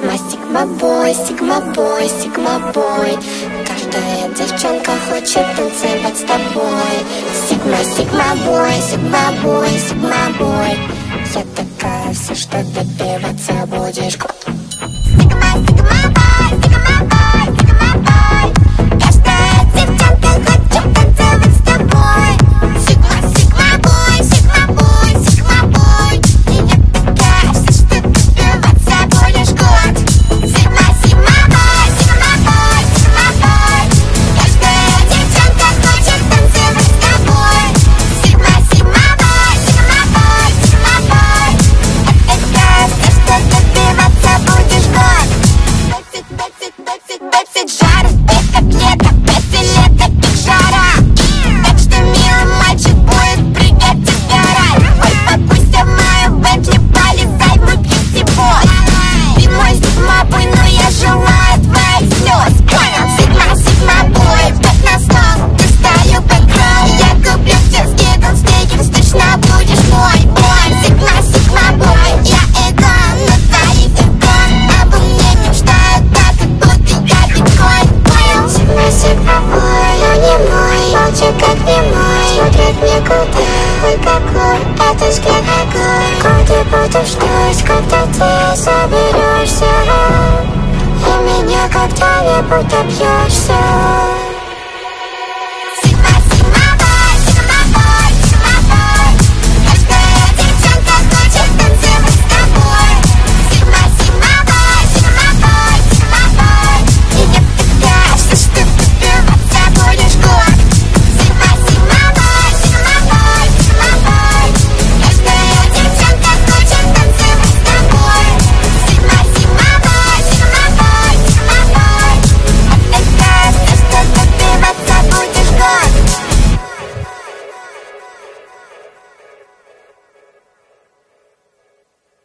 Сигма, бой, сигма, бой, сигма, бой. Каждая девчонка хочет танцевать с тобой. Сигма, сигма, бой, сигма, бой, сигма, бой. Я такая, все, что добиваться будешь. Сигма, сигма, бой, сигма, бой, сигма, бой. Каждая девчонка хочет танцевать с тобой. Сигма, сигма, бой, сигма, бой, сигма, бой. Я такая, все, что добиваться будешь год. Сигма, сигма, бой, сигма, бой, сигма, бой. Каждая девчонка хочет танцевать с тобой. Сигма, сигма, бой, сигма, бой, сигма, бой. Я такая, все, что добиваться будешь год. 20 жар, это лето, 5 лет таких жара. Так что, милый мальчик, будет прыгать и сгорать. Ой, покуйся в мою Бентли, полезай в мой бьюти-бой. Ты мой сигма-бой, но я желаю твоих слез. Понял? Сигма, сигма-бой, 5 на 100, ты стою как крол. Я куплю тебе скидон, стейкинг, точно будешь мой. Ой, сигма, сигма-бой, я игон, на твоих игон. Обо мне мечтают так, как будто я биткоин. Понял? Сигма, сигма-бой, но не мой. Молча как не мой, смотрит мне куда. Ой, какой это взгляд огонь. Куда будешь ждать, когда ты соберешься, и меня когда-нибудь добьешься.